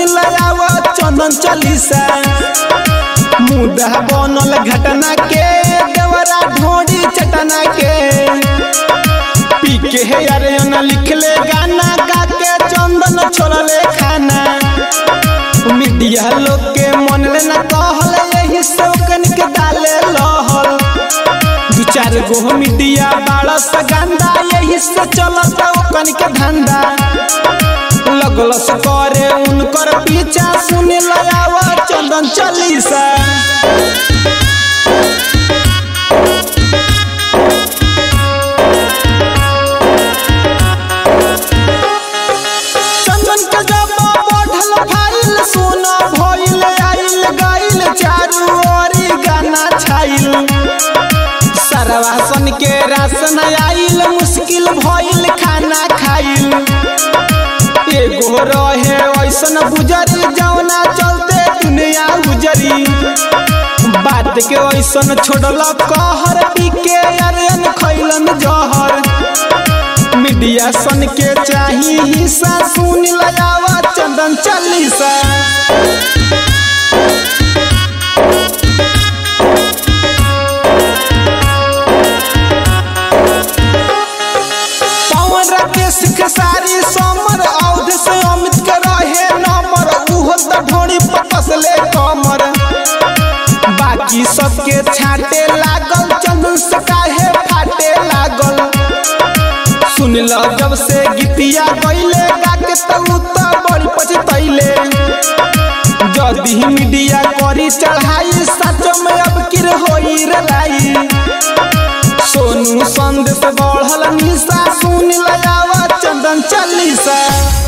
लयावा चंदन चालीसा मुदा बनल घटना के देवरा ढोड़ी चटना के पी के यारे न लिखले गाना गा के चंदन छोड़ले खाना मीडिया लोग के मन में न कहल यही शौकन के डाले लहल दू चार गो मीडिया बाड़ा से गंदा यही से चलता ओकन के धंधा लगल से करे उनकर पीछा सुन लयावा चंदन चालीसा चंदन के जब बढ़ल फाइल सोना भइल आइल गइल चारू ओरी गाना छाइल सरवासन के राशन आइल मुश्किल भइल खाना खाइल एगो रहे ऐसन गुजरी जौना चलते दुनिया गुजरी बात के ऐसन छोड़ल कहर पी के अरन खैलन जहर मीडिया सन के चाही हिस्सा सुन लयावा चंदन चालीसा सारी समर औध से अमित के रहे नंबर उहो त ढोड़ी पकसले कमर बाकी सबके छाटे लागल चंदन से काहे फाटे लागल सुन ल जब से गीतिया गइले गाके तू त बड़ी पछतैले जदी मीडिया करी चढ़ाई सच में अब किर होई रे लाई सोनू संदेश बढ़ल निशा सुन लयावा चंदन चालीसा।